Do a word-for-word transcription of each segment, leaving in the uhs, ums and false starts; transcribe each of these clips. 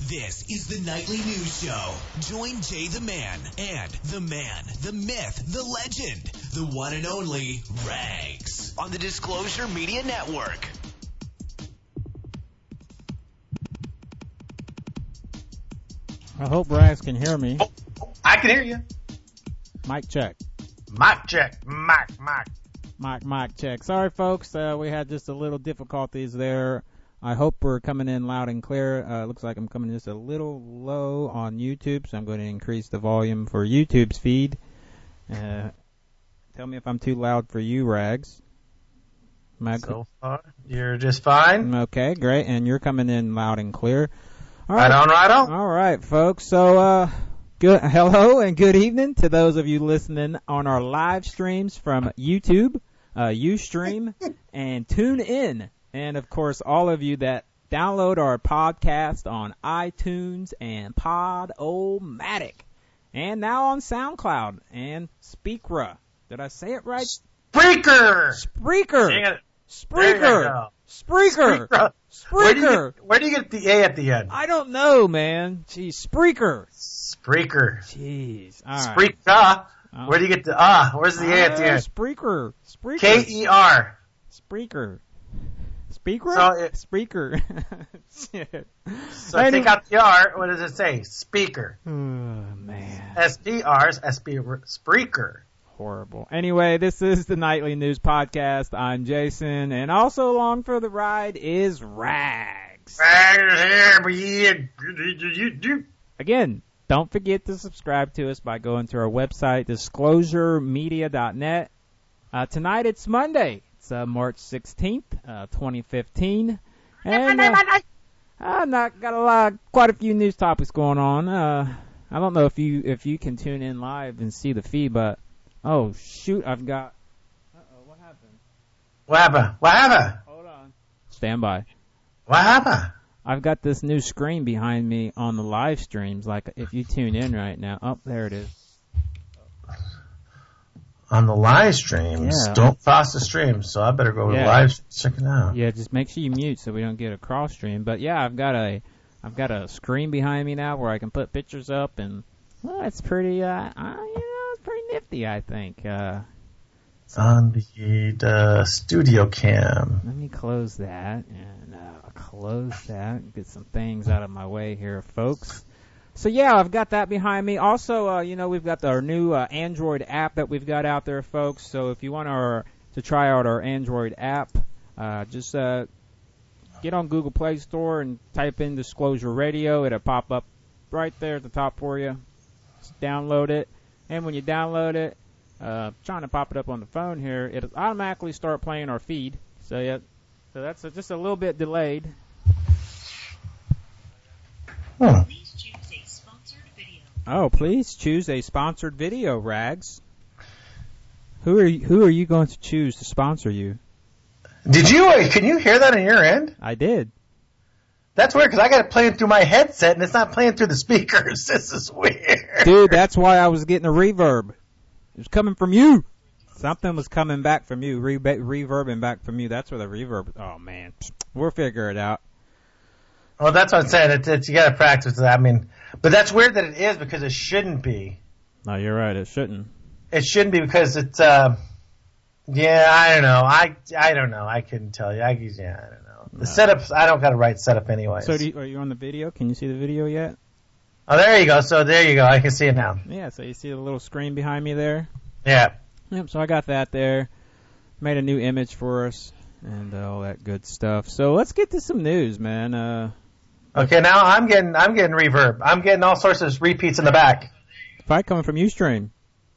This is the Nightly News Show. Join Jay the Man and the man, the myth, the legend, the one and only Rags on the Disclosure Media Network. I hope Rags can hear me. Oh, I can hear you. Mic check. Mic check. Mic, mic. Mic, mic check. Sorry, folks. Uh, we had just a little difficulties there. I hope we're coming in loud and clear. Uh, looks like I'm coming just a little low on YouTube, so I'm going to increase the volume for YouTube's feed. Uh, tell me if I'm too loud for you, Rags. I so far, you're just fine. Okay, great. And you're coming in loud and clear. All right, right on, right on. All right, folks. So, uh, good. Hello and good evening to those of you listening on our live streams from YouTube, uh, Ustream, and TuneIn. And, of course, all of you that download our podcast on iTunes and Pod-O-Matic. And now on SoundCloud and Speakra. Did I say it right? Spreaker! Spreaker! Spreaker! Spreaker! Spreaker! Where do, you get, where do you get the A at the end? I don't know, man. Jeez, Spreaker. Spreaker. Jeez. All right. Spreaker. Oh. Where do you get the ah? Uh, where's the uh, A at the end? Spreaker. Spreaker. K E R. Spreaker. Speaker? So it, Speaker. So anyway. Take out the R. What does it say? Speaker. Oh, man. S P R's S P Spreaker. Horrible. Anyway, this is the Nightly News Podcast. I'm Jason, and also along for the ride is Rags. Rags here. Again, don't forget to subscribe to us by going to our website, disclosure media dot net. Uh, tonight it's Monday. It's uh, March sixteenth, uh, twenty fifteen. And uh, I've not got a lot, quite a few news topics going on. Uh, I don't know if you if you can tune in live and see the feed, but oh shoot, I've got. Uh oh, what happened? What happened? What happened? Hold on. Stand by. What happened? I've got this new screen behind me on the live streams. Like if you tune in right now, oh there it is. On the live streams, yeah. Don't cross the stream, so I better go to yeah. the live check it out. Yeah, just make sure you mute so we don't get a cross stream. But yeah, I've got a, I've got a screen behind me now where I can put pictures up, and well, it's pretty, uh, uh you know, it's pretty nifty, I think. Uh, so on the, the studio cam. Let me close that and uh, close that. Get some things out of my way here, folks. So, yeah, I've got that behind me. Also, uh, you know, we've got our new uh, Android app that we've got out there, folks. So if you want our to try out our Android app, uh, just uh, get on Google Play Store and type in Disclosure Radio. It'll pop up right there at the top for you. Just download it. And when you download it, uh, trying to pop it up on the phone here, it'll automatically start playing our feed. So, yeah, so that's a, just a little bit delayed. Hmm. Oh, please choose a sponsored video, Rags. Who are you, who are you going to choose to sponsor you? Did you? Uh, can you hear that on your end? I did. That's weird because I got it playing through my headset and it's not playing through the speakers. This is weird. Dude, that's why I was getting a reverb. It was coming from you. Something was coming back from you, re- reverbing back from you. That's where the reverb. Oh man, we'll figure it out. Well, that's what I'm saying. It's, it's, you got to practice that. I mean, but that's weird that it is because it shouldn't be. No, you're right. It shouldn't. It shouldn't be because it's. Uh, yeah, I don't know. I I don't know. I couldn't tell you. I yeah, I don't know. The no. setups. I don't got a right setup anyway. So, do you, are you on the video? Can you see the video yet? Oh, there you go. So there you go. I can see it now. Yeah. So you see the little screen behind me there. Yeah. Yep. So I got that there. Made a new image for us and uh, all that good stuff. So let's get to some news, man. Uh. Okay, now I'm getting I'm getting reverb. I'm getting all sorts of repeats in the back. Probably coming from Ustream.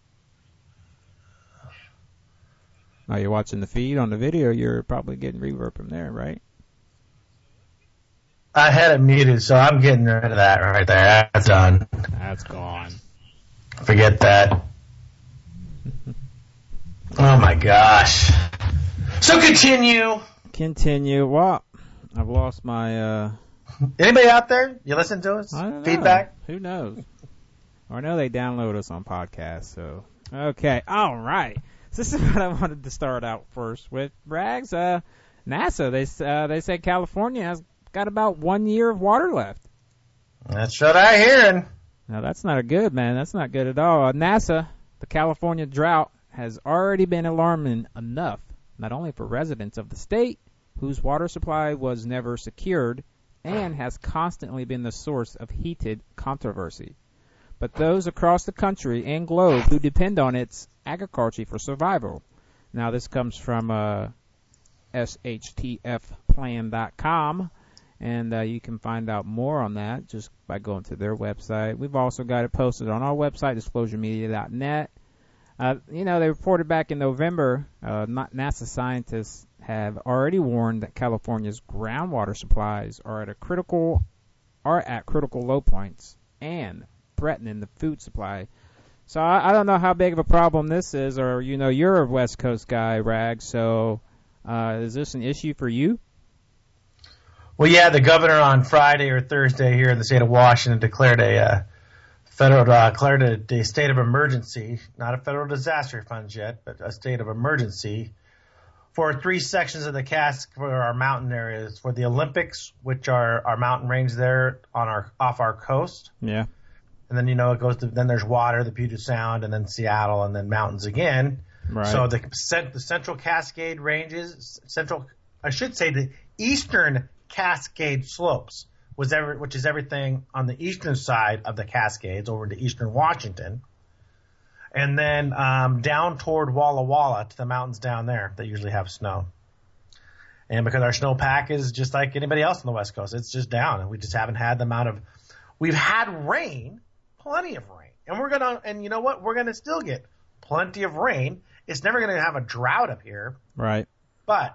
Now you're watching the feed on the video. You're probably getting reverb from there, right? I had it muted, so I'm getting rid of that right there. That's done. That's gone. Forget that. Oh my gosh. So continue. Continue. Well, I've lost my. Uh, Anybody out there? You listen to us? I don't know. Feedback? Who knows? I know they download us on podcasts, so. Okay. All right. So this is what I wanted to start out first with. Rags, uh, NASA, they, uh, they said California has got about one year of water left. That's what I'm hearing. Now, that's not good, man. That's not good at all. Uh, NASA, the California drought has already been alarming enough, not only for residents of the state, whose water supply was never secured and has constantly been the source of heated controversy, but those across the country and globe who depend on its agriculture for survival. Now, this comes from uh, S H T F plan dot com, and uh, you can find out more on that just by going to their website. We've also got it posted on our website, disclosure media dot net. Uh, you know, they reported back in November, uh, NASA scientists have already warned that California's groundwater supplies are at a critical, are at critical low points and threatening the food supply. So I, I don't know how big of a problem this is, or, you know, you're a West Coast guy, Rag, so uh, is this an issue for you? Well, yeah, the governor on Friday or Thursday here in the state of Washington declared a uh, federal uh, declared a, a state of emergency, not a federal disaster fund yet, but a state of emergency for three sections of the Cask for our mountain areas, for the Olympics, which are our mountain range there on our off our coast. Yeah. And then, you know, it goes to, then there's water, the Puget Sound, and then Seattle, and then mountains again. Right. So the, the Central Cascade ranges, central, I should say the Eastern Cascade slopes, was ever, which is everything on the eastern side of the Cascades over into eastern Washington. And then um, down toward Walla Walla to the mountains down there that usually have snow. And because our snowpack is just like anybody else on the West Coast, it's just down, and we just haven't had the amount of, we've had rain, plenty of rain. And we're going to, and you know what? We're going to still get plenty of rain. It's never going to have a drought up here. Right. But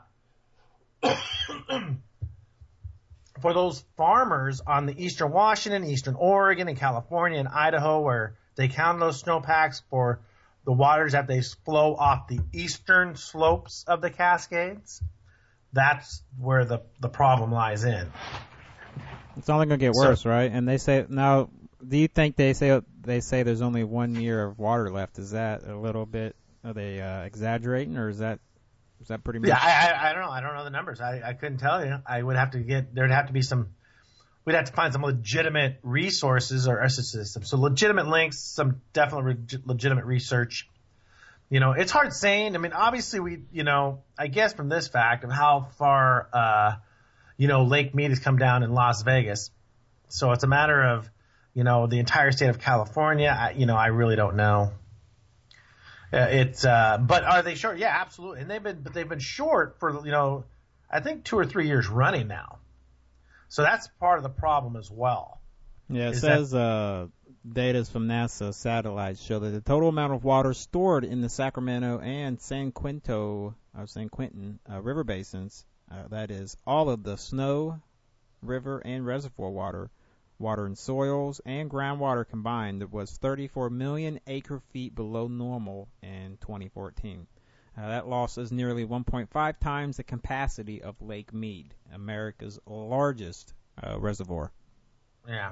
for those farmers on the eastern Washington, eastern Oregon, and California, and Idaho, where they count those snowpacks for the waters that they flow off the eastern slopes of the Cascades, that's where the, the problem lies in. It's only going to get worse, so, right? And they say now, do you think they say they say there's only one year of water left? Is that a little bit? Are they uh, exaggerating, or is that is that pretty much? Yeah, I, I I don't know. I don't know the numbers. I I couldn't tell you. I would have to get there'd have to be some. We'd have to find some legitimate resources or some so legitimate links, some definitely re- legitimate research. You know, it's hard saying. I mean, obviously we, you know, I guess from this fact of how far, uh, you know, Lake Mead has come down in Las Vegas. So it's a matter of, you know, the entire state of California. I, you know, I really don't know. Uh, it's, uh, but are they short? Yeah, absolutely. And they've been, but they've been short for, you know, I think two or three years running now. So that's part of the problem as well. Yeah, it says that, uh, data from NASA satellites show that the total amount of water stored in the Sacramento and San Quinto, uh, San Quentin uh, river basins, uh, that is all of the snow, river, and reservoir water, water in soils, and groundwater combined, was thirty-four million acre feet below normal in twenty fourteen. Uh, that loss is nearly one point five times the capacity of Lake Mead, America's largest uh, reservoir. Yeah.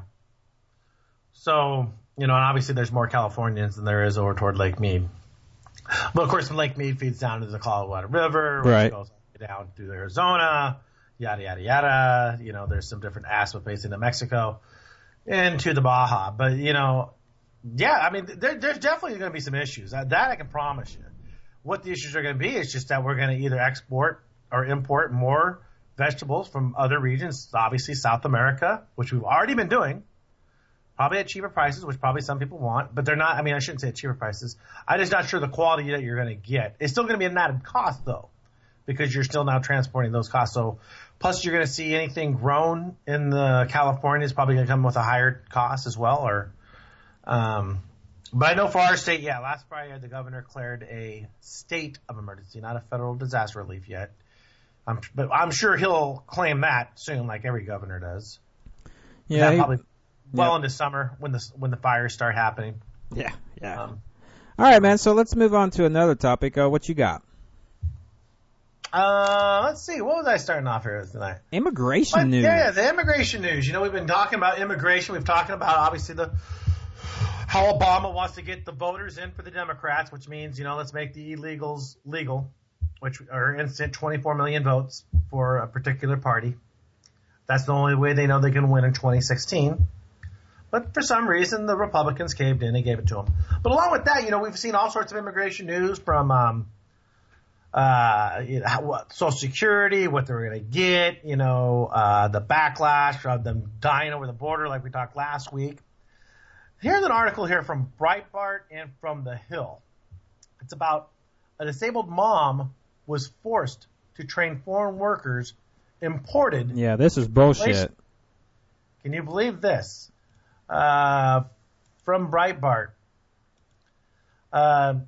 So, you know, and obviously there's more Californians than there is over toward Lake Mead. But, of course, Lake Mead feeds down to the Colorado River, which right. goes down through Arizona, yada, yada, yada. You know, there's some different aspects into Mexico and to the Baja. But, you know, yeah, I mean, there, there's definitely going to be some issues. That, that I can promise you. What the issues are going to be is just that we're going to either export or import more vegetables from other regions, obviously South America, which we've already been doing, probably at cheaper prices, which probably some people want, but they're not, I mean, I shouldn't say at cheaper prices. I'm just not sure the quality that you're going to get. It's still going to be an added cost, though, because you're still now transporting those costs. So, plus you're going to see anything grown in the California is probably going to come with a higher cost as well, or, um, but I know for our state, yeah, last Friday the governor declared a state of emergency, not a federal disaster relief yet. Um, but I'm sure he'll claim that soon, like every governor does. Yeah, he, probably well yeah. into summer when the when the fires start happening. Yeah, yeah. Um, All right, man. So let's move on to another topic. Uh, what you got? Uh, let's see. What was I starting off here with tonight? Immigration but, news. Yeah, the immigration news. You know, we've been talking about immigration. We've talking about obviously the. How Obama wants to get the voters in for the Democrats, which means, you know, let's make the illegals legal, which are instant twenty-four million votes for a particular party. That's the only way they know they can win in twenty sixteen. But for some reason, the Republicans caved in and gave it to him. But along with that, you know, we've seen all sorts of immigration news from um, uh, you know, what, Social Security, what they're going to get, you know, uh, the backlash of them dying over the border like we talked last week. Here's an article here from Breitbart and from The Hill. It's about a disabled mom was forced to train foreign workers imported. Yeah, this is bullshit. Can you believe this? Uh, from Breitbart. Uh,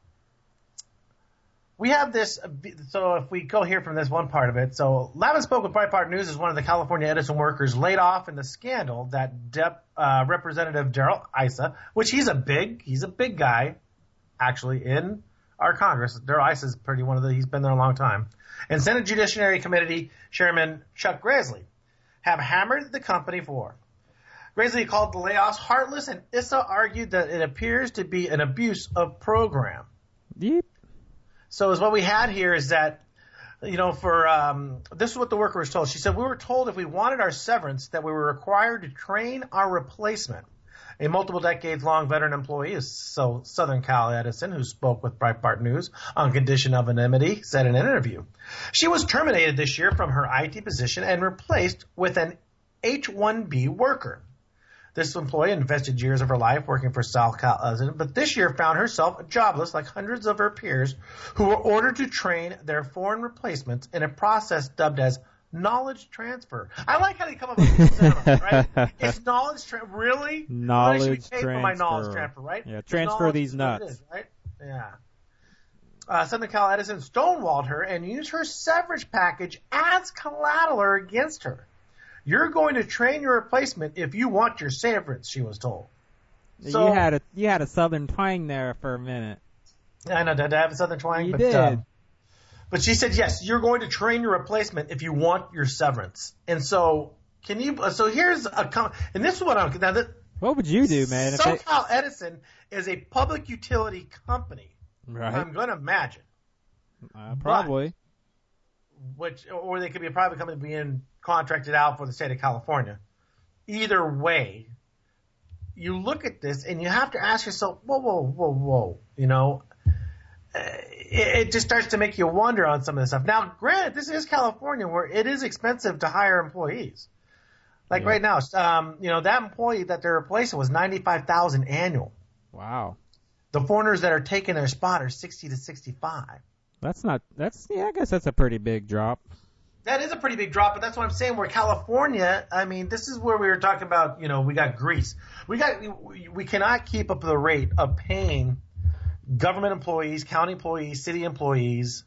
we have this, so if we go here from this one part of it, so Lavin spoke with Breitbart News as one of the California Edison workers laid off in the scandal that Dep, uh, Representative Darrell Issa, which he's a big, he's a big guy, actually, in our Congress. Darrell Issa is pretty one of the, he's been there a long time. And Senate Judiciary Committee Chairman Chuck Grassley have hammered the company for. Grassley called the layoffs heartless, and Issa argued that it appears to be an abuse of program. Yep. So is what we had here is that, you know, for um, this is what the worker was told. She said, we were told if we wanted our severance that we were required to train our replacement. A multiple decades-long veteran employee is so Southern Cal Edison, who spoke with Breitbart News on condition of anonymity, said in an interview. She was terminated this year from her I T position and replaced with an H one B worker. This employee invested years of her life working for South Cal Edison, but this year found herself jobless like hundreds of her peers who were ordered to train their foreign replacements in a process dubbed as knowledge transfer. I like how they come up with these terms, right? It's knowledge transfer. Really? Knowledge I should pay transfer. for my knowledge transfer, right? Yeah, transfer these nuts. Is, right? Yeah. Uh, Southern Cal Edison stonewalled her and used her severance package as collateral against her. You're going to train your replacement if you want your severance, she was told. So, you had a you had a southern twang there for a minute. I know, did I have a southern twang? You but, did. Um, But she said, yes, you're going to train your replacement if you want your severance. And so, can you, so here's a, and this is what I'm, now that, what would you do, man? SoCal Edison is a public utility company. Right. I'm going to imagine. Uh, probably. But, which, or they could be a private company being contracted out for the state of California. Either way, you look at this and you have to ask yourself, whoa, whoa, whoa, whoa, you know, it just starts to make you wonder on some of this stuff. Now, granted, this is California where it is expensive to hire employees. Like yeah. right now, um, you know, that employee that they're replacing was ninety-five thousand dollars annual. Wow. The foreigners that are taking their spot are sixty to sixty-five. That's not, that's, yeah, I guess that's a pretty big drop. That is a pretty big drop, but that's what I'm saying. Where California, I mean, this is where we were talking about, you know, we got Greece. We got, we, we cannot keep up the rate of paying government employees, county employees, city employees,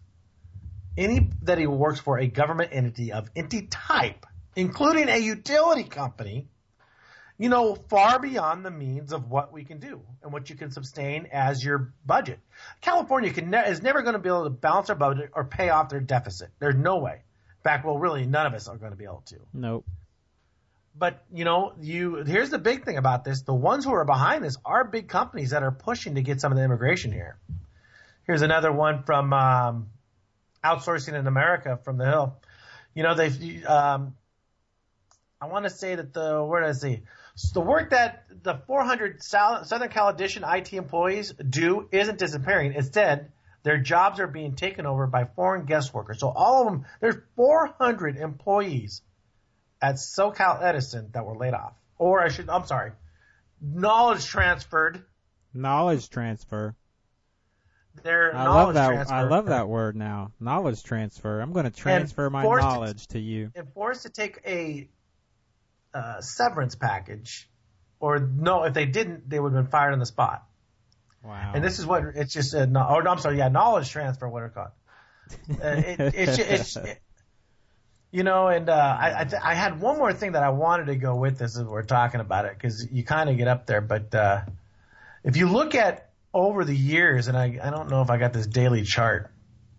any that he works for a government entity of any type, including a utility company, you know, far beyond the means of what we can do and what you can sustain as your budget. California can ne- is never going to be able to balance their budget or pay off their deficit. There's no way. In fact, well, really, none of us are going to be able to. Nope. But, you know, you here's the big thing about this. The ones who are behind this are big companies that are pushing to get some of the immigration here. Here's another one from um, Outsourcing in America from The Hill. You know, they've um, I want to say that the, where did I see? So the work that the four hundred Southern Cal Edition I T employees do isn't disappearing. Instead, their jobs are being taken over by foreign guest workers. So all of them, there's four hundred employees at SoCal Edison that were laid off. Or I should, I'm sorry, knowledge transferred. Knowledge transfer. Their I knowledge love that. transfer. I love that word now. Knowledge transfer. I'm going to transfer my knowledge to, to you. And forced to take a uh, severance package, or no, if they didn't, they would have been fired on the spot. Wow. And this is what it's just a. Oh, no, I'm sorry. Yeah, knowledge transfer. What it's called. Uh, it, it's it's. It, You know, and uh, I I, th- I had one more thing that I wanted to go with this as we're talking about it, because you kind of get up there. But uh, if you look at over the years, and I, I don't know if I got this daily chart,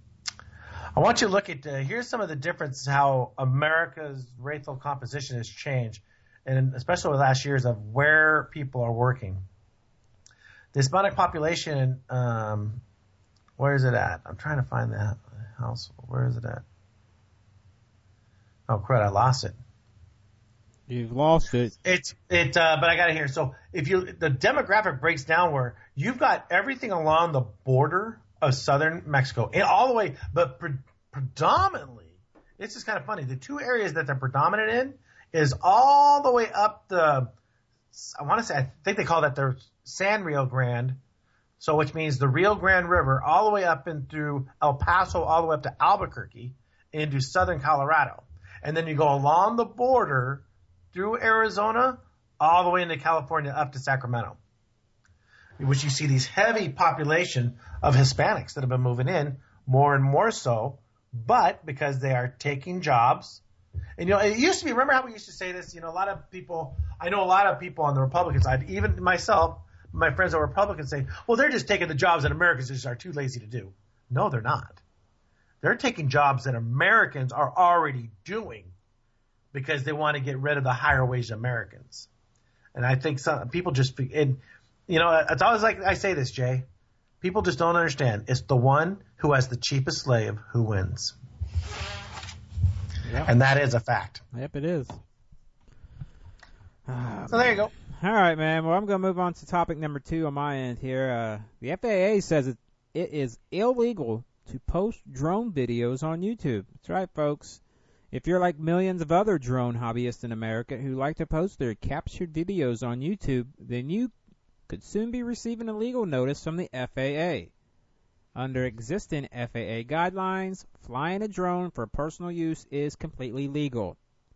I want you to look at, uh, here's some of the differences how America's racial composition has changed, and especially with last years of where people are working. The Hispanic population, um, where is it at? I'm trying to find that house. Where is it at? Oh, crud, I lost it. You've lost it. It's it, uh, but I got to hear. So if you the demographic breaks down where you've got everything along the border of southern Mexico and all the way, but pre- predominantly, it's just kind of funny. The two areas that they're predominant in is all the way up the. I want to say I think they call that their San Rio Grande, so which means the Rio Grande River all the way up and through El Paso, all the way up to Albuquerque into southern Colorado, and then you go along the border through Arizona, all the way into California, up to Sacramento, which you see these heavy population of Hispanics that have been moving in more and more so, but because they are taking jobs. And, you know, it used to be, remember how we used to say this? You know, a lot of people, I know a lot of people on the Republican side, even myself, my friends that are Republicans say, well, they're just taking the jobs that Americans just are too lazy to do. No, they're not. They're taking jobs that Americans are already doing because they want to get rid of the higher wage Americans. And I think some people just, and, you know, it's always like I say this, Jay. People just don't understand. It's the one who has the cheapest slave who wins. Yep. And that is a fact. Yep, it is. Uh, so there you go. All right, man. Well, I'm going to move on to topic number two on my end here. Uh, the F A A says it, it is illegal to post drone videos on YouTube. That's right, folks. If you're like millions of other drone hobbyists in America who like to post their captured videos on YouTube, then you could soon be receiving a legal notice from the F A A. Under existing F A A guidelines, flying a drone for personal use is completely legal,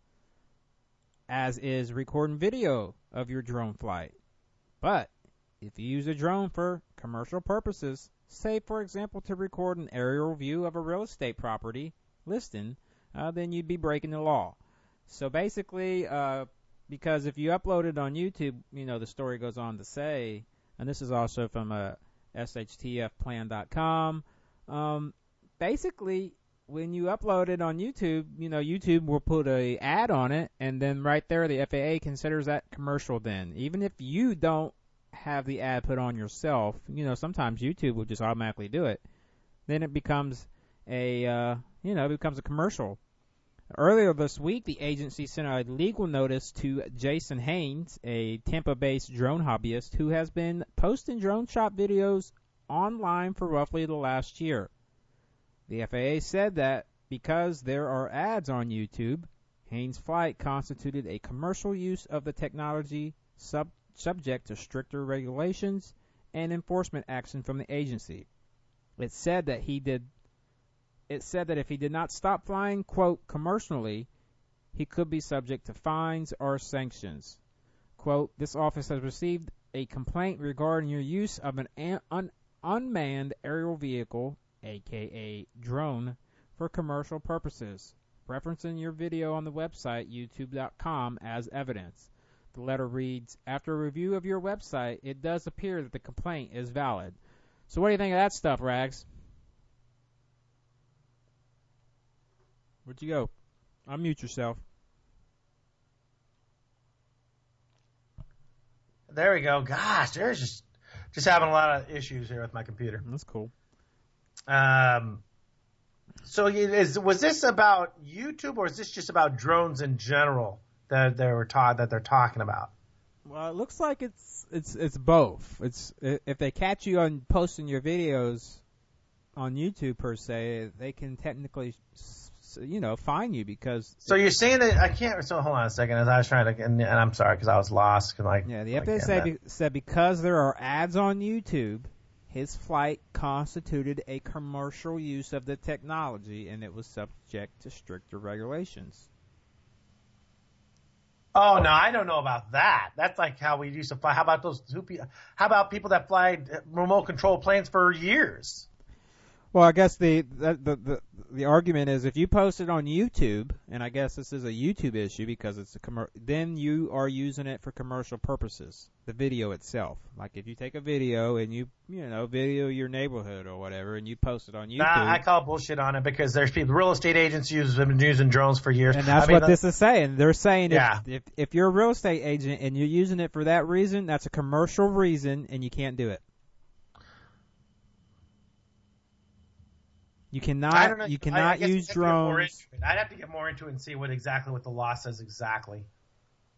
as is recording video of your drone flight. But if you use a drone for commercial purposes, say for example to record an aerial view of a real estate property listing, uh, then you'd be breaking the law. So basically, uh, because if you upload it on YouTube, you know, the story goes on to say, and this is also from a S H T F plan dot com, um, basically, when you upload it on YouTube, you know, YouTube will put a ad on it, and then right there, the F A A considers that commercial then. Even if you don't have the ad put on yourself, you know, sometimes YouTube will just automatically do it. Then it becomes a, uh, you know, it becomes a commercial. Earlier this week, the agency sent a legal notice to Jason Haynes, a Tampa-based drone hobbyist who has been posting drone shot videos online for roughly the last year. The F A A said that because there are ads on YouTube, Haynes' flight constituted a commercial use of the technology sub- subject to stricter regulations and enforcement action from the agency. It said that he did It said that if he did not stop flying, quote, commercially, he could be subject to fines or sanctions. Quote, this office has received a complaint regarding your use of an un- unmanned aerial vehicle, a k a drone, for commercial purposes, referencing your video on the website youtube dot com as evidence. The letter reads, after a review of your website, it does appear that the complaint is valid. So what do you think of that stuff, Rags? Where'd you go? Unmute yourself. There we go. Gosh, there's just just having a lot of issues here with my computer. That's cool. Um, so is was this about YouTube or is this just about drones in general that they were taught that they're talking about? Well, it looks like it's it's it's both. It's if they catch you on posting your videos on YouTube per se, they can technically, you know, fine you because. So you're saying that I can't. So hold on a second. As I was trying to, and, and I'm sorry because I was lost. Cause like, yeah, the F A A said, be, said because there are ads on YouTube, his flight constituted a commercial use of the technology, and it was subject to stricter regulations. Oh no, I don't know about that. That's like how we used to fly. How about those? How about people that fly remote control planes for years? Well, I guess the, the the the the argument is if you post it on YouTube, and I guess this is a YouTube issue because it's a commer- then you are using it for commercial purposes. The video itself, like if you take a video and you you know video your neighborhood or whatever, and you post it on YouTube. Nah, I call bullshit on it because there's people, real estate agents use have been using drones for years, and that's I mean, what this is saying. They're saying yeah. if, if if you're a real estate agent and you're using it for that reason, that's a commercial reason, and you can't do it. You cannot. I don't know. You cannot I, I use drones. I'd have to get more into it and see what exactly what the law says exactly.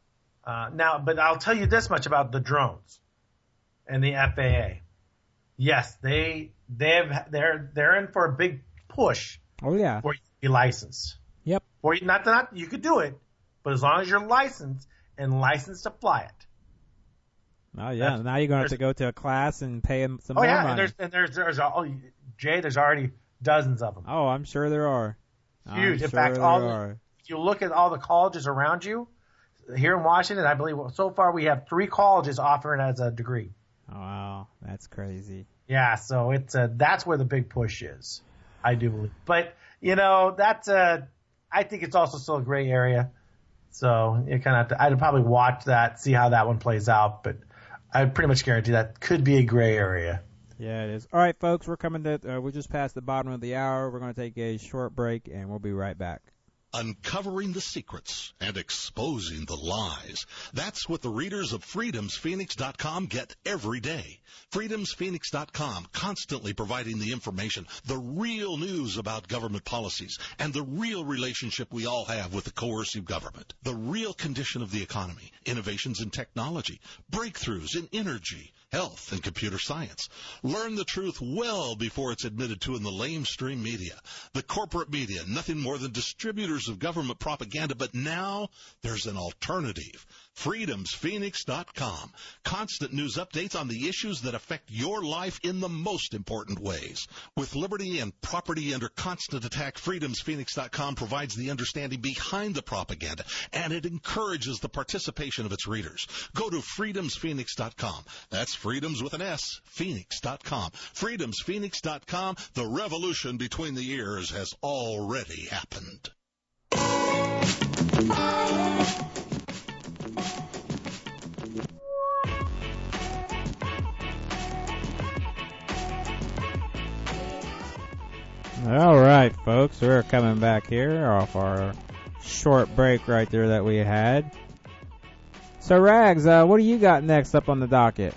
Uh, now, but I'll tell you this much about the drones and the F A A. Yes, they they have they're they're in for a big push. Oh yeah. For you to be licensed. Yep. For you, not not you could do it, but as long as you're licensed and licensed to fly it. Oh yeah. That's, now you're gonna have to go to a class and pay them some oh, more yeah, money. and there's and there's there's oh, Jay, there's already dozens of them. Oh, I'm sure there are. Huge. I'm in sure fact, there all are. the, if you look at all the colleges around you, here in Washington, I believe so far we have three colleges offering as a degree. Oh, wow, that's crazy. Yeah, so it's uh, that's where the big push is, I do believe. But you know, that's uh, I think it's also still a gray area. So you kind of have to, I'd probably watch that, see how that one plays out. But I pretty much guarantee that could be a gray area. Yeah, it is. All right, folks, we're coming to uh, we're just past the bottom of the hour. We're going to take a short break, and we'll be right back. Uncovering the secrets and exposing the lies. That's what the readers of freedoms phoenix dot com get every day. freedoms phoenix dot com, constantly providing the information, the real news about government policies, and the real relationship we all have with the coercive government. The real condition of the economy, innovations in technology, breakthroughs in energy, health, and computer science. Learn the truth well before it's admitted to in the lamestream media. The corporate media, nothing more than distributors of government propaganda, but now there's an alternative. freedoms phoenix dot com. Constant news updates on the issues that affect your life in the most important ways. With liberty and property under constant attack, freedoms phoenix dot com provides the understanding behind the propaganda, and it encourages the participation of its readers. Go to freedoms phoenix dot com. That's freedoms with an S, phoenix dot com. freedoms phoenix dot com. The revolution between the ears has already happened. All right, folks, we're coming back here off our short break right there that we had. So, Rags, uh, what do you got next up on the docket?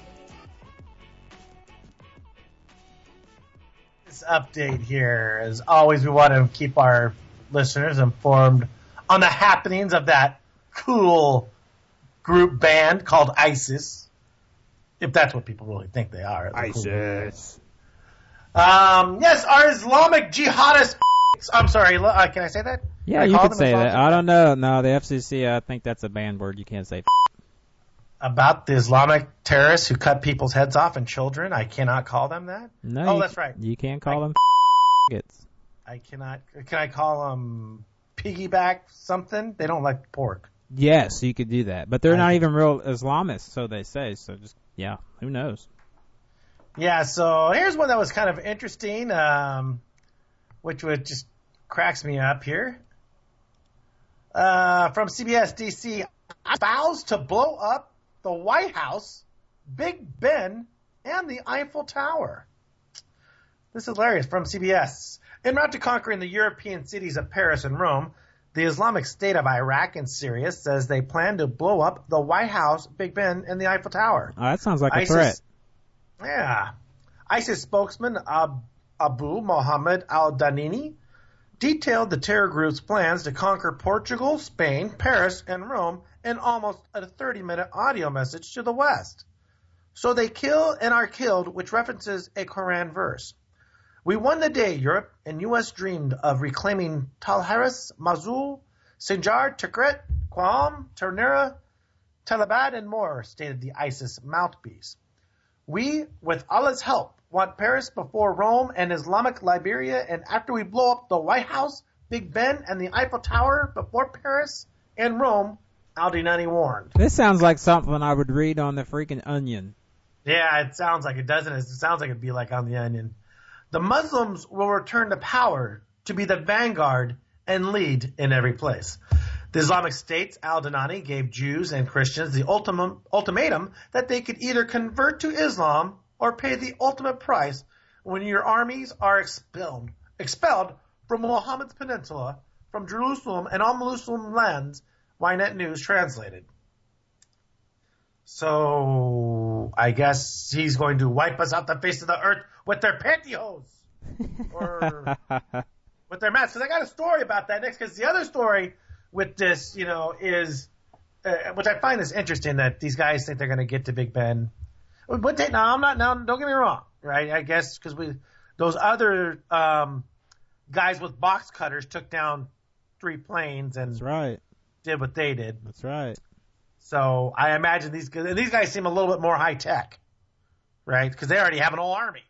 This update here, as always, we want to keep our listeners informed on the happenings of that cool group band called ISIS, if that's what people really think they are. ISIS. Cool um, yes, our Islamic jihadist. I'm sorry, uh, can I say that? Yeah, you could say that. I don't know. No, the F C C, I think that's a banned word. You can't say. About the Islamic terrorists who cut people's heads off and children, I cannot call them that. No, oh, you, that's right. You can't call I, them. I cannot. Can I call them piggyback something? They don't like pork. Yes, you could do that, but they're I, not even real Islamists, so they say. So just yeah, who knows? Yeah. So here's one that was kind of interesting, um, which would just cracks me up here. Uh, from C B S D C, vows to blow up the White House, Big Ben, and the Eiffel Tower. This is hilarious. From C B S. En route to conquering the European cities of Paris and Rome, the Islamic State of Iraq and Syria says they plan to blow up the White House, Big Ben, and the Eiffel Tower. Oh, that sounds like ISIS, a threat. Yeah. ISIS spokesman Ab- Abu Mohammed al-Danini detailed the terror group's plans to conquer Portugal, Spain, Paris, and Rome in almost a thirty-minute audio message to the West. So they kill and are killed, which references a Quran verse. We won the day, Europe and U S dreamed of reclaiming Talhares, Mosul, Sinjar, Tikrit, Qom, Ternera, Talabad, and more, stated the ISIS mouthpiece. We, with Allah's help, want Paris before Rome and Islamic Liberia, and after we blow up the White House, Big Ben, and the Eiffel Tower before Paris and Rome, Al-Dinani warned. This sounds like something I would read on the freaking Onion. Yeah, it sounds like it, doesn't it? It sounds like it'd be like on the Onion. The Muslims will return to power to be the vanguard and lead in every place. The Islamic State's Al-Dinani gave Jews and Christians the ultimum, ultimatum that they could either convert to Islam or pay the ultimate price when your armies are expelled, expelled from Muhammad's peninsula, from Jerusalem and all Muslim lands, Ynet News translated. So I guess he's going to wipe us off the face of the earth with their pantyhose or with their masks. Because I got a story about that next. Because the other story with this, you know, is uh, which I find is interesting that these guys think they're going to get to Big Ben. But they, now I'm not. Now don't get me wrong, right? I guess because we those other um, guys with box cutters took down three planes and That's right. did what they did. That's right. So I imagine these and these guys seem a little bit more high tech, right? Because they already have an whole army.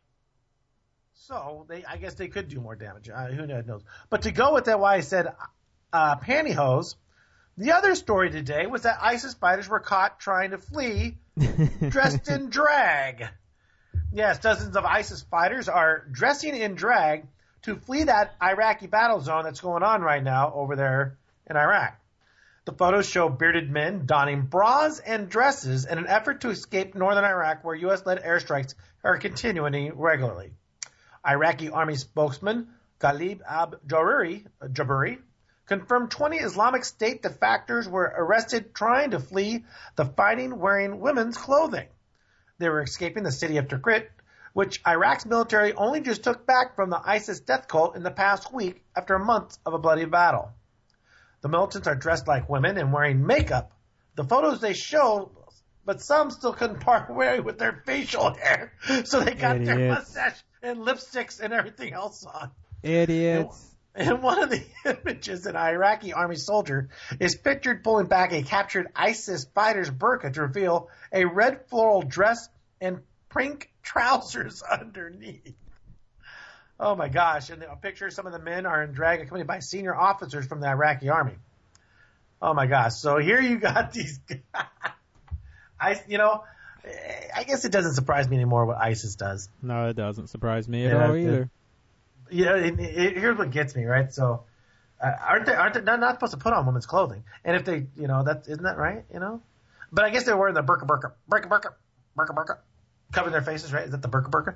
So they, I guess they could do more damage. Uh, who knows? But to go with that, why I said uh, pantyhose. The other story today was that ISIS fighters were caught trying to flee dressed in drag. Yes, dozens of ISIS fighters are dressing in drag to flee that Iraqi battle zone that's going on right now over there in Iraq. The photos show bearded men donning bras and dresses in an effort to escape northern Iraq, where U S-led airstrikes are continuing regularly. Iraqi army spokesman Ghalib al-Jaburi Jaburi, confirmed twenty Islamic State defectors were arrested trying to flee the fighting wearing women's clothing. They were escaping the city of Tikrit, which Iraq's military only just took back from the ISIS death cult in the past week after a month of a bloody battle. The militants are dressed like women and wearing makeup. The photos they show, but some still couldn't part way with their facial hair, so they got Idiots. their mustache and lipsticks and everything else on. Idiots. And one of the images, an Iraqi army soldier is pictured pulling back a captured ISIS fighter's burqa to reveal a red floral dress and pink trousers underneath. Oh my gosh. And a picture of some of the men are in drag accompanied by senior officers from the Iraqi army. Oh my gosh. So here you got these guys. I, you know, I guess it doesn't surprise me anymore what ISIS does. No, it doesn't surprise me at Yeah, all it- either. Yeah, it, it, here's what gets me, right? So, uh, aren't they aren't they not, not supposed to put on women's clothing? And if they, you know, that isn't that right? You know, but I guess they're wearing the burqa burqa burqa burqa burqa burqa, covering their faces, right? Is that the burqa burqa?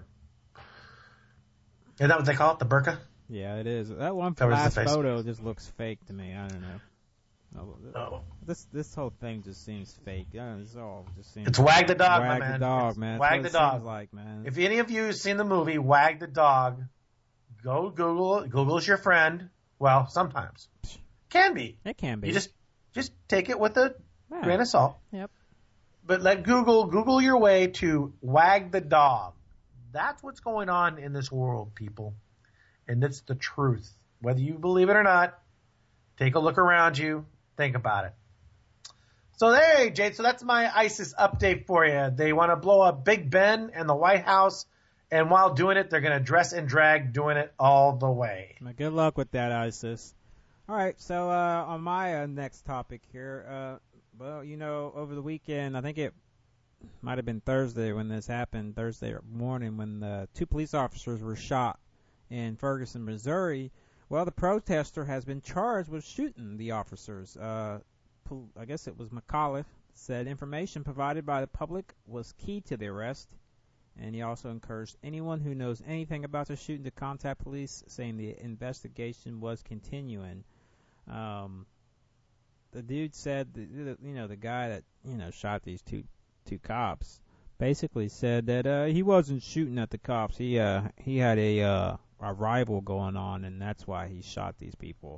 Is that what they call it, the burqa? Yeah, it is. That one Covers the last face. photo just looks fake to me. I don't know. Oh, Oh. This this whole thing just seems fake. Yeah, it's all just seems. It's Wag the Dog, my Wag man. the dog, It's man. Wag That's the what it Dog. seems like, man. If any of you have seen the movie Wag the Dog, go Google it. Google's your friend. Well, sometimes can be. It can be. You just just take it with a Yeah. grain of salt. Yep. But let Google Google your way to Wag the Dog. That's what's going on in this world, people. And it's the truth. Whether you believe it or not, take a look around you. Think about it. So there, Jade. So that's my ISIS update for you. They want to blow up Big Ben and the White House. And while doing it, they're going to dress in drag, doing it all the way. Now, good luck with that, ISIS. All right, so uh, on my uh, next topic here, uh, well, you know, over the weekend, I think it might have been Thursday when this happened, Thursday morning when the two police officers were shot in Ferguson, Missouri. Well, the protester has been charged with shooting the officers. Uh, pol- I guess it was McAuliffe said information provided by the public was key to the arrest. And he also encouraged anyone who knows anything about the shooting to contact police, saying the investigation was continuing. Um, the dude said, that, you know, the guy that, you know, shot these two two cops, basically said that uh, he wasn't shooting at the cops. He uh, he had a uh, a rival going on, and that's why he shot these people.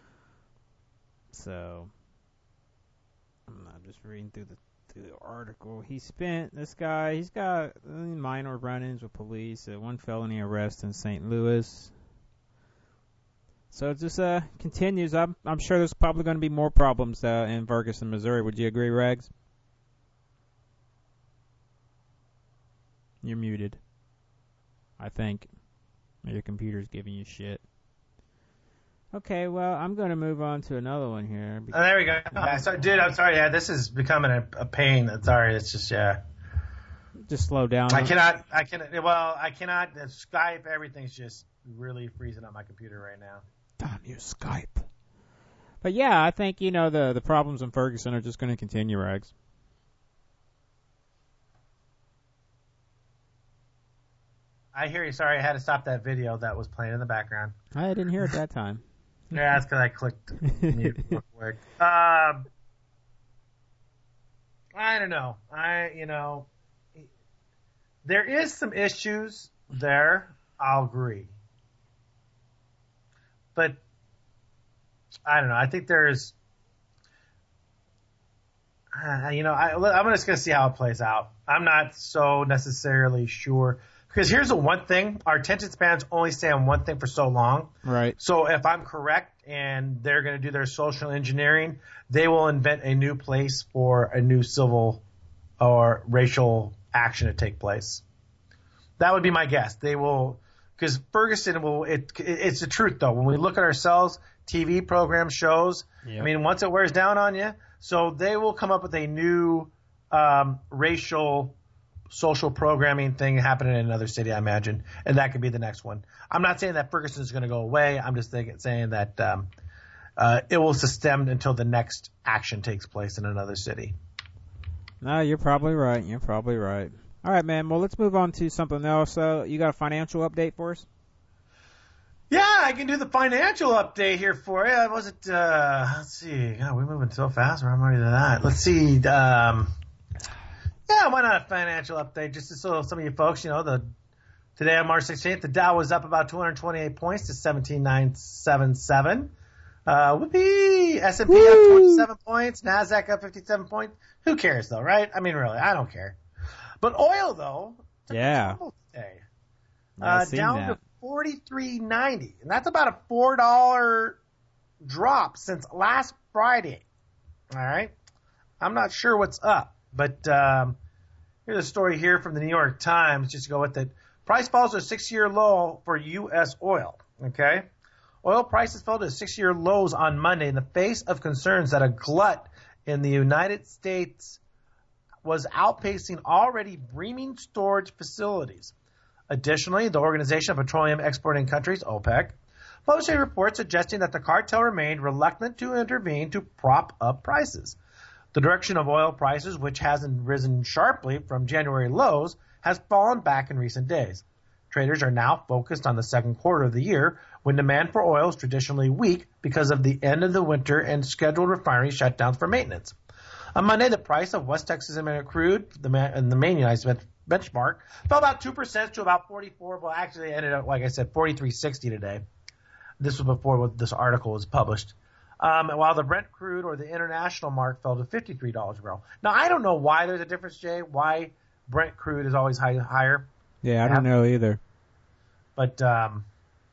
So, I'm not just reading through the the article. He spent, this guy, he's got minor run-ins with police, uh, one felony arrest in Saint Louis. So it just uh, continues. I'm, I'm sure there's probably going to be more problems uh, in Ferguson, Missouri. Would you agree, Rags? You're muted. I think. Your computer's giving you shit. Okay, well, I'm going to move on to another one here. Oh, there we go. Uh, sorry, dude, I'm sorry. Yeah, this is becoming a, a pain. I'm sorry. It's just, yeah. Just slow down. I cannot, I cannot, well, I cannot, uh, Skype, everything's just really freezing on my computer right now. Damn you, Skype. But yeah, I think, you know, the, the problems in Ferguson are just going to continue, Rags. I hear you. Sorry, I had to stop that video that was playing in the background. I didn't hear it that time. Yeah, that's because I clicked mute real quick. Um, I don't know. I, you know, there is some issues there. I'll agree. But I don't know. I think there's Uh, you know, I, I'm just going to see how it plays out. I'm not so necessarily sure. Because here's the one thing. Our attention spans only stay on one thing for so long. Right. So if I'm correct and they're going to do their social engineering, they will invent a new place for a new civil or racial action to take place. That would be my guess. They will, because Ferguson will, it, it's the truth though. When we look at ourselves, T V programs, shows, yep. I mean, once it wears down on you, so they will come up with a new um, racial social programming thing happening in another city, I imagine, and that could be the next one. I'm not saying that Ferguson is going to go away. I'm just thinking, saying that um, uh, it will sustain until the next action takes place in another city. No, you're probably right. You're probably right. All right, man. Well, let's move on to something else. Uh, you got a financial update for us? Yeah, I can do the financial update here for you. Was it, uh, let's see. God, we're moving so fast. I'm already to that. Let's see. Um, yeah, why not a financial update? Just so some of you folks, you know, the today on March sixteenth, the Dow was up about two hundred twenty-eight points to seventeen thousand nine hundred seventy-seven. Uh, whoopee! S and P Woo! Up twenty-seven points. NASDAQ up fifty-seven points. Who cares, though, right? I mean, really, I don't care. But oil, though, took yeah. a tumble today. Uh, down that. to forty-three ninety, and that's about a four dollar drop since last Friday. All right, I'm not sure what's up, but um, here's a story here from the New York Times. Just to go with it, price falls to a six-year low for U S oil. Okay, oil prices fell to six-year lows on Monday in the face of concerns that a glut in the United States was outpacing already brimming storage facilities. Additionally, the Organization of Petroleum Exporting Countries, OPEC, published a report suggesting that the cartel remained reluctant to intervene to prop up prices. The direction of oil prices, which hasn't risen sharply from January lows, has fallen back in recent days. Traders are now focused on the second quarter of the year, when demand for oil is traditionally weak because of the end of the winter and scheduled refinery shutdowns for maintenance. On Monday, the price of West Texas Intermediate crude, the man, the main United States benchmark, fell about two percent to about forty-four. Well, actually, it ended up, like I said, forty-three sixty today. This was before this article was published. Um, while the Brent crude or the international mark fell to fifty-three dollars a barrel. Now, I don't know why there's a difference, Jay, why Brent crude is always high, higher. Yeah, I don't know either. But um,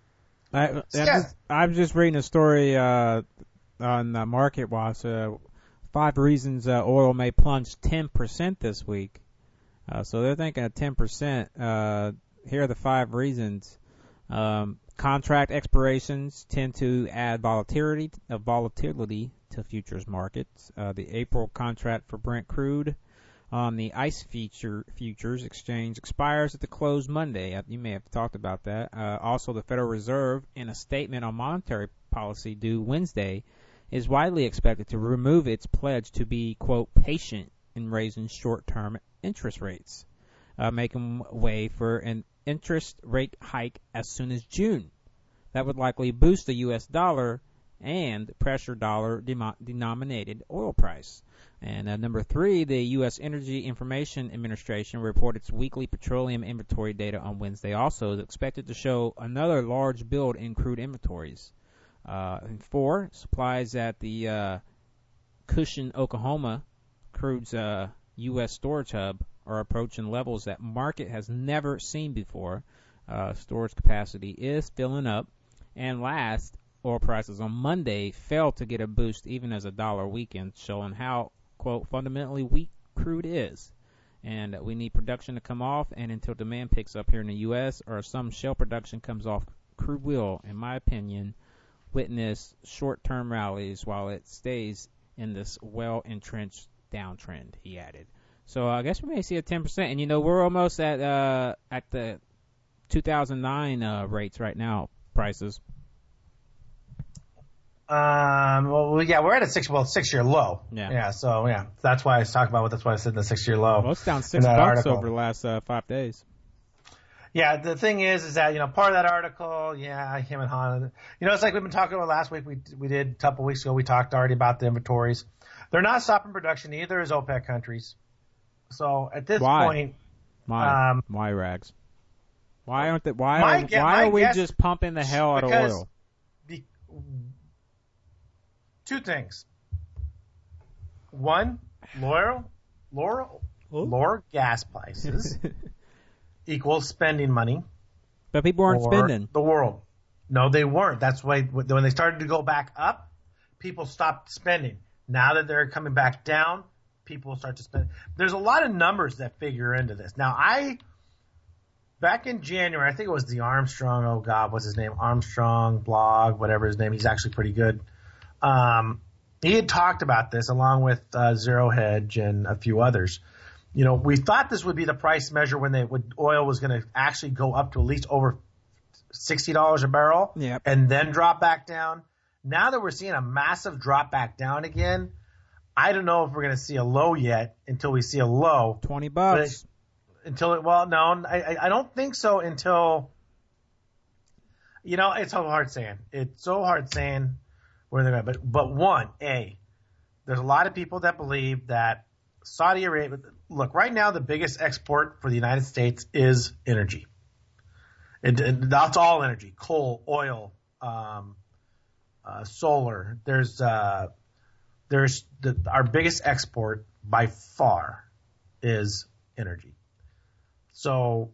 I, I'm, yeah. just, I'm just reading a story uh, on uh, Market Watch. Uh, five reasons uh, oil may plunge ten percent this week. Uh, so they're thinking of ten percent. Uh, here are the five reasons. Um, contract expirations tend to add volatility, uh, volatility to futures markets. Uh, the April contract for Brent crude on the ICE future, futures exchange expires at the close Monday. You may have talked about that. Uh, also, the Federal Reserve, in a statement on monetary policy due Wednesday, is widely expected to remove its pledge to be, quote, patient in raising short-term interest rates, uh, making way for an interest rate hike as soon as June. That would likely boost the U S dollar and pressure dollar-denominated oil price. And uh, number three, the U S Energy Information Administration reported its weekly petroleum inventory data on Wednesday. Also, is expected to show another large build in crude inventories. Uh, and four, supplies at the uh, Cushing, Oklahoma, crude's uh, U S storage hub are approaching levels that market has never seen before. Uh, storage capacity is filling up. And last, oil prices on Monday fell to get a boost even as a dollar weakened, showing how, quote, fundamentally weak crude is. And we need production to come off, and until demand picks up here in the U S or some shale production comes off, crude will, in my opinion, witness short-term rallies while it stays in this well-entrenched downtrend, he added. So uh, I guess we may see a ten percent. And, you know, we're almost at uh, at the two thousand nine uh, rates right now, prices. Um, well, yeah, we're at a six, well, six-year low. Yeah. Yeah, so, yeah, that's why I was talking about, that's why I said the six-year low. Well, it's down six bucks article. over the last uh, five days. Yeah, the thing is, is that, you know, part of that article, yeah, him and Han, you know, it's like we've been talking about last week. We we did a couple weeks ago. We talked already about the inventories. They're not stopping production. Either is OPEC countries. So at this why? point, why? Um, why rags? Why aren't they? Why? My Are, guess, why are we guess, just pumping the hell out of oil? The, two things. One, lower, lower, lower gas prices equals spending money. But people aren't for spending. The world. No, they weren't. That's why when they started to go back up, people stopped spending. Now that they're coming back down, people start to spend. There's a lot of numbers that figure into this. Now, I, back in January, I think it was the Armstrong, oh God, what's his name? Armstrong blog, whatever his name. He's actually pretty good. Um, he had talked about this along with uh, Zero Hedge and a few others. You know, we thought this would be the price measure when they would, oil was going to actually go up to at least over sixty dollars a barrel yep. and then drop back down. Now that we're seeing a massive drop back down again, I don't know if we're going to see a low yet until we see a low. twenty bucks. Until it, well, no, I, I don't think so until, you know, it's so hard saying. It's so hard saying where they're going. But, but one, A, there's a lot of people that believe that Saudi Arabia, look, right now the biggest export for the United States is energy. And, and that's all energy, coal, oil, um, uh, solar. There's, uh, there's the, our biggest export by far is energy. So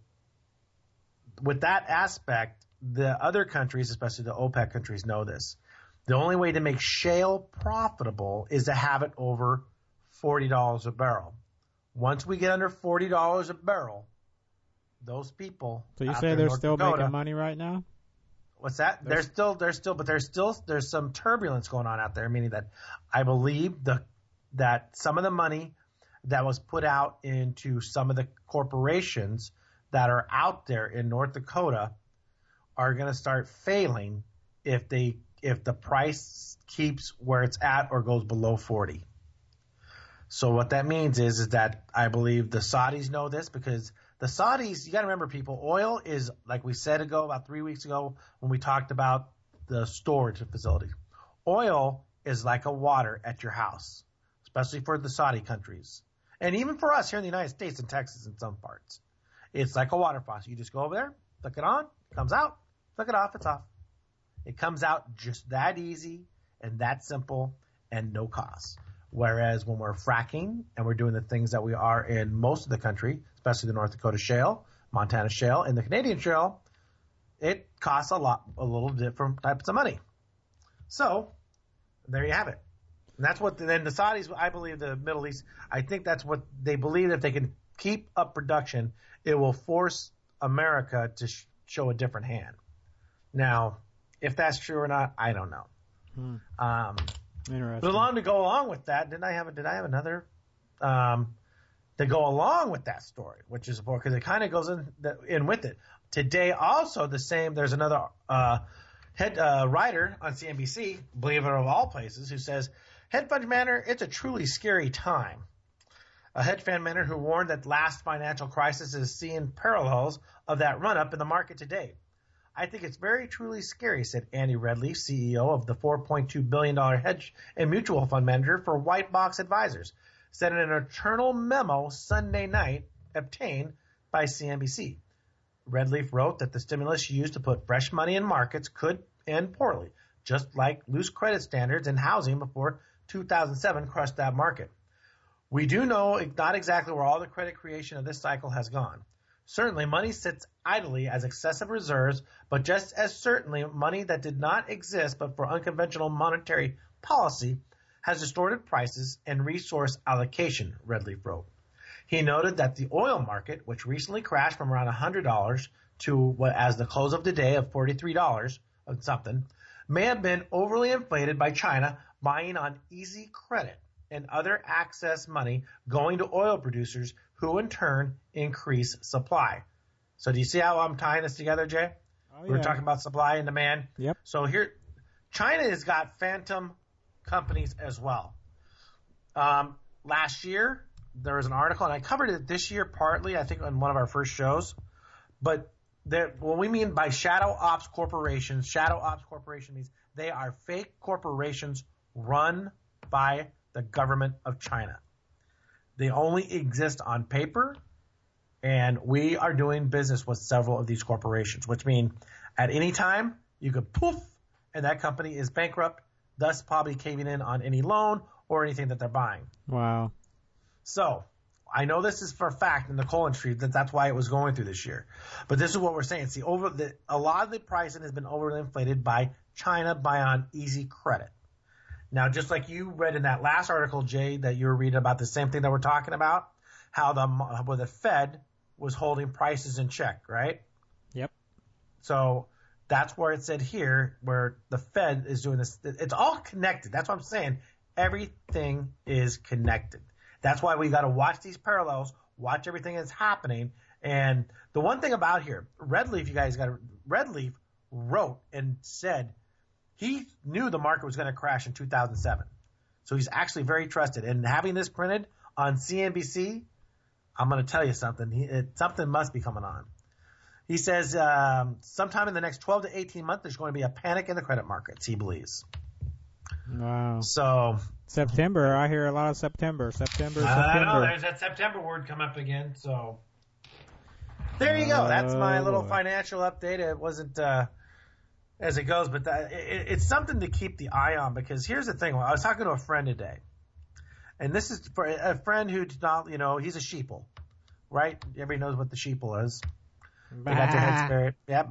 with that aspect, the other countries, especially the OPEC countries, know this. The only way to make shale profitable is to have it over forty dollars a barrel. Once we get under forty dollars a barrel, those people. So you say they're still Dakota, making money right now? What's that? There's, they're still, they're still, but there's still, there's some turbulence going on out there, meaning that I believe the, that some of the money that was put out into some of the corporations that are out there in North Dakota are going to start failing if they, if the price keeps where it's at or goes below forty. So what that means is, is that I believe the Saudis know this, because the Saudis, you got to remember, people, oil is, like we said ago, about three weeks ago when we talked about the storage facility. Oil is like a water at your house, especially for the Saudi countries. And even for us here in the United States and Texas in some parts. It's like a water faucet. You just go over there, flick it on, it comes out, flick it off, it's off. It comes out just that easy and that simple and no cost. Whereas when we're fracking and we're doing the things that we are in most of the country, especially the North Dakota shale, Montana shale, and the Canadian shale, it costs a lot, a little different types of money. So there you have it. And that's what then the Saudis, I believe the Middle East, I think that's what they believe. If they can keep up production, it will force America to sh- show a different hand. Now, if that's true or not, I don't know. Hmm. Um, Interesting. But along to go along with that, didn't I have a, did I have another um, to go along with that story, which is because it kind of goes in the, in with it. Today also the same. There's another uh, head uh, writer on C N B C, believe it, of all places, who says, "Hedge fund manager, it's a truly scary time." A hedge fund manager who warned that last financial crisis is seeing parallels of that run up in the market today. "I think it's very truly scary," said Andy Redleaf, C E O of the four point two billion dollars hedge and mutual fund manager for White Box Advisors, said in an internal memo Sunday night obtained by C N B C. Redleaf wrote that the stimulus used to put fresh money in markets could end poorly, just like loose credit standards in housing before two thousand seven crushed that market. "We do know not exactly where all the credit creation of this cycle has gone. Certainly, money sits idly as excessive reserves, but just as certainly, money that did not exist but for unconventional monetary policy has distorted prices and resource allocation," Redleaf wrote. He noted that the oil market, which recently crashed from around one hundred dollars to what, as the close of the day of forty-three dollars or something, may have been overly inflated by China buying on easy credit and other access money going to oil producers, who in turn increase supply. So do you see how I'm tying this together, Jay? Oh, We We're yeah. talking about supply and demand. Yep. So here, China has got phantom companies as well. Um, last year, there was an article, and I covered it this year partly, I think, on one of our first shows. But there, what we mean by shadow ops corporations, shadow ops corporation means they are fake corporations run by the government of China. They only exist on paper, and we are doing business with several of these corporations, which mean at any time you could poof, and that company is bankrupt, thus probably caving in on any loan or anything that they're buying. Wow. So I know this is for a fact in the coal industry that that's why it was going through this year. But this is what we're saying. See, over the, a lot of the pricing has been overinflated by China by on easy credit. Now, just like you read in that last article, Jay, that you were reading about the same thing that we're talking about, how the where the Fed was holding prices in check, right? Yep. So that's where it said here, where the Fed is doing this. It's all connected. That's what I'm saying. Everything is connected. That's why we got to watch these parallels, watch everything that's happening. And the one thing about here, Redleaf, you guys got to, Redleaf wrote and said he knew the market was going to crash in two thousand seven. So he's actually very trusted. And having this printed on C N B C, I'm going to tell you something. He, it, something must be coming on. He says um, sometime in the next twelve to eighteen months, there's going to be a panic in the credit markets, he believes. Wow. So September, I hear a lot of September. September, I September. know, there's that September word come up again. So there you go. That's my little boy. financial update. It wasn't uh, as it goes, but that, it, it's something to keep the eye on because here's the thing. I was talking to a friend today, and this is for a friend who's not, you know, he's a sheeple, right? Everybody knows what the sheeple is. They got their head spirit. Yep.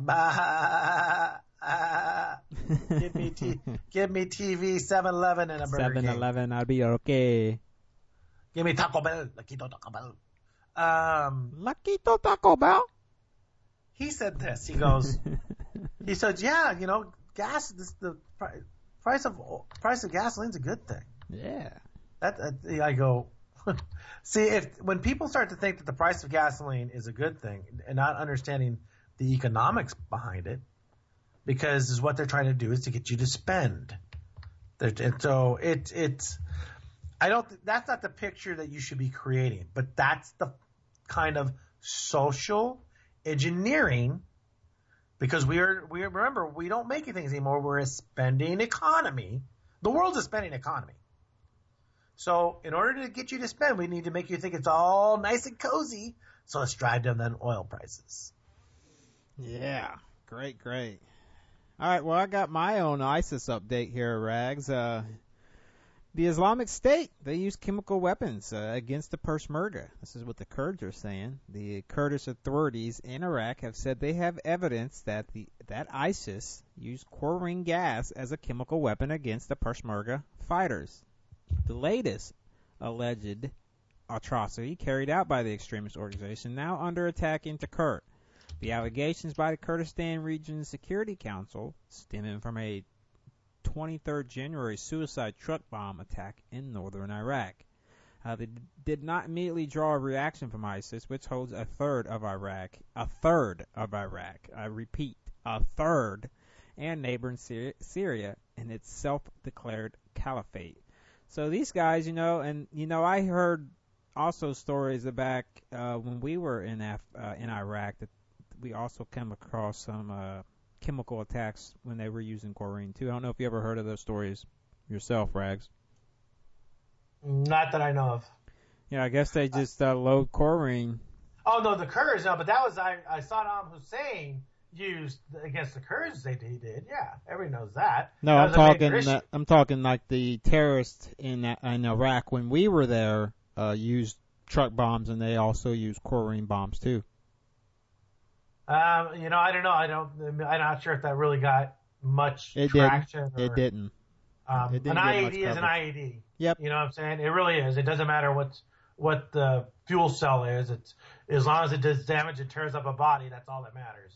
Bah. Ah, give me t- give me T V, seven eleven, and a Burger seven eleven, King. I'll be okay. Give me Taco Bell, Laquito Taco Bell. Um, Laquito Taco Bell. he said this. He goes, he said, yeah, you know, gas. This the pri- price of price of gasoline's a good thing. Yeah. That, that I go. See, if when people start to think that the price of gasoline is a good thing and not understanding the economics behind it. Because is what they're trying to do is to get you to spend. They're, and so it, it's, I don't, that's not the picture that you should be creating, but that's the kind of social engineering because we are, we are, remember, we don't make things anymore. We're a spending economy. The world's a spending economy. So in order to get you to spend, we need to make you think it's all nice and cozy. So let's drive down then oil prices. Yeah. Great, great. All right, well, I got my own ISIS update here, Rags. Uh, the Islamic State, they use chemical weapons uh, against the Peshmerga. This is what the Kurds are saying. The Kurdish authorities in Iraq have said they have evidence that the that ISIS used chlorine gas as a chemical weapon against the Peshmerga fighters. The latest alleged atrocity carried out by the extremist organization, now under attack in Tikrit. The allegations by the Kurdistan Region Security Council stemming from a twenty-third of January suicide truck bomb attack in northern Iraq. Uh, they d- did not immediately draw a reaction from ISIS, which holds a third of Iraq, a third of Iraq, I repeat, a third, and neighboring Syria, Syria in its self-declared caliphate. So these guys, you know, and, you know, I heard also stories back uh, when we were in Af- uh, in Iraq that we also came across some uh, chemical attacks when they were using chlorine, too. I don't know if you ever heard of those stories yourself, Rags. Not that I know of. Yeah, I guess they just uh, load chlorine. Oh, no, the Kurds, no, but that was, I, I Saddam Hussein used against the Kurds, they he did, yeah. Everybody knows that. No, that I'm was a major talking issue. uh, I'm talking like the terrorists in uh, in Iraq when we were there uh, used truck bombs, and they also used chlorine bombs, too. Um, you know, I don't know. I don't. I'm not sure if that really got much It traction. didn't. Or, It didn't. Um, It didn't an get I E much D is an coverage. I E D. Yep. You know what I'm saying? It really is. It doesn't matter what's what the fuel cell is. It's as long as it does damage and tears up a body. That's all that matters.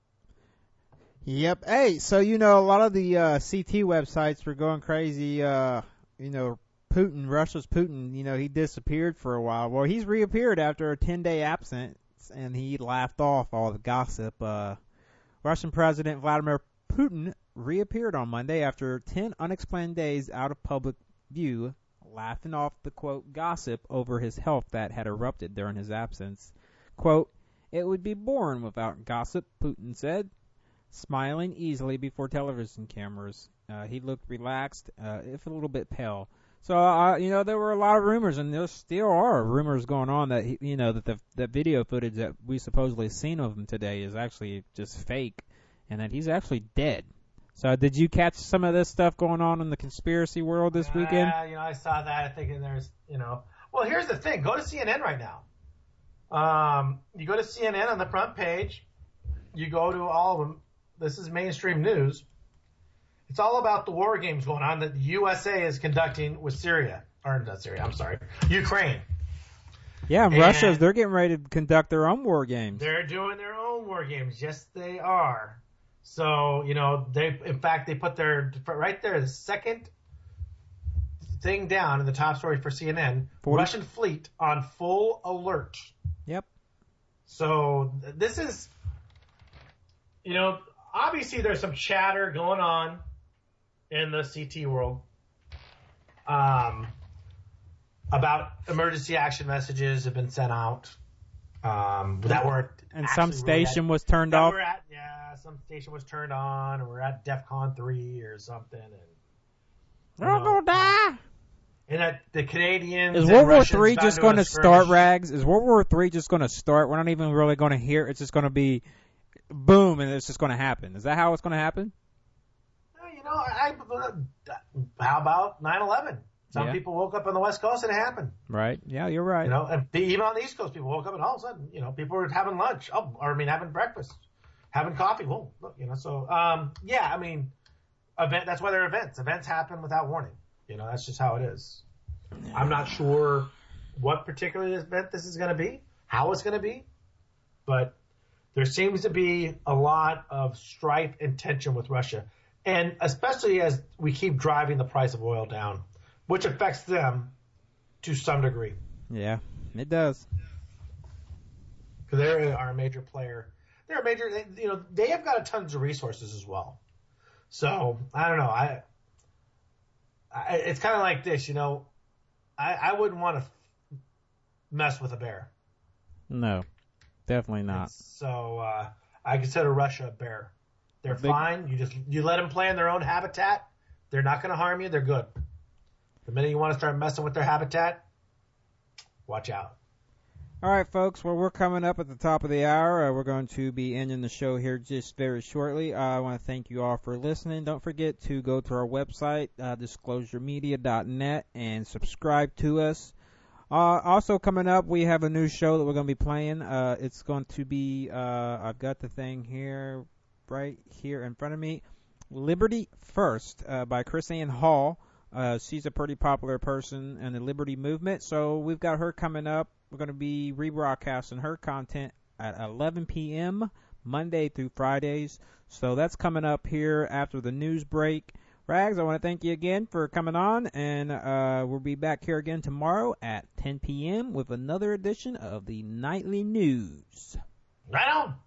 Yep. Hey, so, you know, a lot of the uh, C T websites were going crazy. Uh, you know, Putin, Russia's Putin, you know, he disappeared for a while. Well, he's reappeared after a ten-day absence, and he laughed off all the gossip. Uh, Russian President Vladimir Putin reappeared on Monday after ten unexplained days out of public view, laughing off the, quote, gossip over his health that had erupted during his absence. Quote, "It would be boring without gossip," Putin said, smiling easily before television cameras. Uh, he looked relaxed, uh, if a little bit pale. So, uh, you know, there were a lot of rumors, and there still are rumors going on that, he, you know, that the that video footage that we supposedly seen of him today is actually just fake, and that he's actually dead. So, did you catch some of this stuff going on in the conspiracy world this weekend? Uh, you know, I saw that. Thinking there's, you know, Well, here's the thing. Go to C N N right now. Um, you go to C N N on the front page. You go to all of them. This is mainstream news. It's all about the war games going on that the U S A is conducting with Syria. Or not Syria, I'm sorry. Ukraine. Yeah, and And Russia's, they're getting ready to conduct their own war games. They're doing their own war games. Yes, they are. So, you know, they, in fact, they put their, right there, the second thing down in the top story for C N N, forty Russian fleet on full alert. Yep. So this is, you know, obviously there's some chatter going on in the C T world um, about emergency action messages have been sent out um, that were And some actually station at, was turned that off. We're at, yeah, some station was turned on, and we're at DEFCON three or something. And They're all gonna die. And that the Canadians Is and World War Russians Three got just into going a to start, skirmish. Rags? Is World War Three just going to start? We're not even really going to hear. It's just going to be boom, and it's just going to happen. Is that how it's going to happen? You know, I, I, how about nine eleven? Some Yeah. people woke up on the West Coast and it happened. Right. Yeah, you're right. You know, and even on the East Coast, people woke up and all of a sudden, you know, people were having lunch. Oh, or I mean, having breakfast, having coffee. Well, look, you know, so um, yeah, I mean, event. That's why they're events. Events happen without warning. You know, that's just how it is. I'm not sure what particular event this is going to be, how it's going to be, but there seems to be a lot of strife and tension with Russia, and especially as we keep driving the price of oil down, which affects them to some degree. Yeah, it does. Because they are a major player. They're a major, you know, they have got tons of resources as well. So, I don't know. I, I it's kind of like this, you know. I, I wouldn't want to mess with a bear. No, definitely not. So, uh, I consider Russia a bear. They're Big- fine. You just, you let them play in their own habitat. They're not going to harm you. They're good. The minute you want to start messing with their habitat, watch out. All right, folks. Well, we're coming up at the top of the hour. Uh, we're going to be ending the show here just very shortly. Uh, I want to thank you all for listening. Don't forget to go to our website, uh, disclosure media dot net, and subscribe to us. Uh, also coming up, we have a new show that we're going to be playing. Uh, it's going to be, uh, I've got the thing here, right here in front of me, Liberty First uh, by Chris Ann Hall. Uh, she's a pretty popular person in the Liberty movement, so we've got her coming up. We're going to be rebroadcasting her content at eleven p.m. Monday through Fridays. So that's coming up here after the news break. Rags, I want to thank you again for coming on, and uh, we'll be back here again tomorrow at ten p.m. with another edition of the Nightly News. Right on.